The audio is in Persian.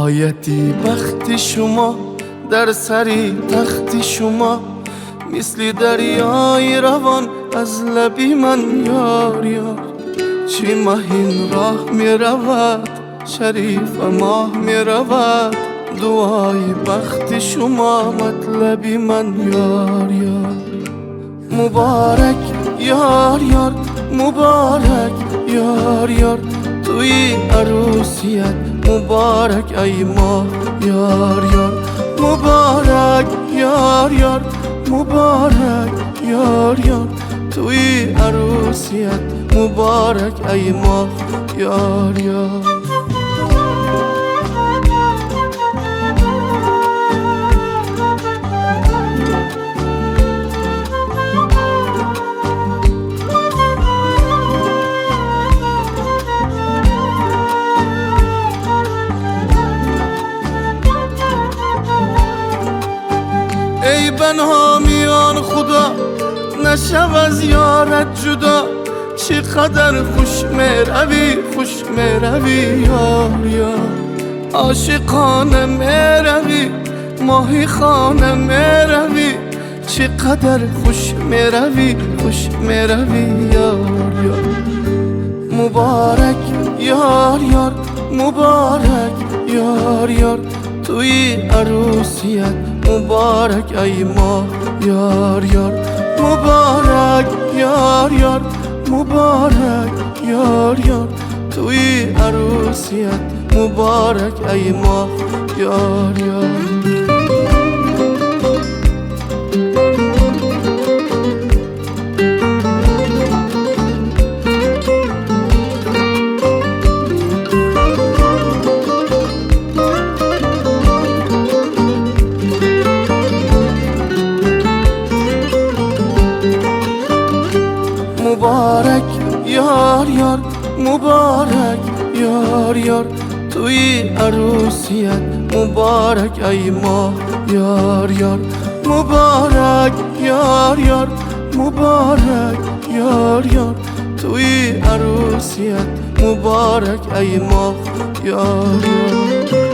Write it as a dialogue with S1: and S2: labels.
S1: آیتی بخت شما در سری تخت شما، مثل دریای روان از لبی من یار یار. چی مهین راه می رود، شریف ماه می رود، دعای بخت شما مطلبی من یار یار. مبارک یار یار، مبارک یار یار، توی عروسیت مبارک ای ماه یار یار. مبارک یار یار، مبارک یار یار، توی عروسیت مبارک ای ماه یار یار. ای بنهامیان خدا، نشو از یارت جدا، چقدر خوش مروی، خوش مروی یار یار. عاشقانه مروی، ماهی خانه مروی، چقدر خوش مروی، خوش مروی یار یار. مبارک یار یار، مبارک یار یار، توی عروسیت مبارک ای ماه یار یار. مبارک یار یار، مبارک یار یار، توی عروسیت مبارک ای ماه یار یار. مبارک یار یار، مبارک یار یار، توی عروسیت مبارک ای ماه یار یار. مبارک یار یار، مبارک یار یار، توی عروسیت مبارک ای ماه یار یار.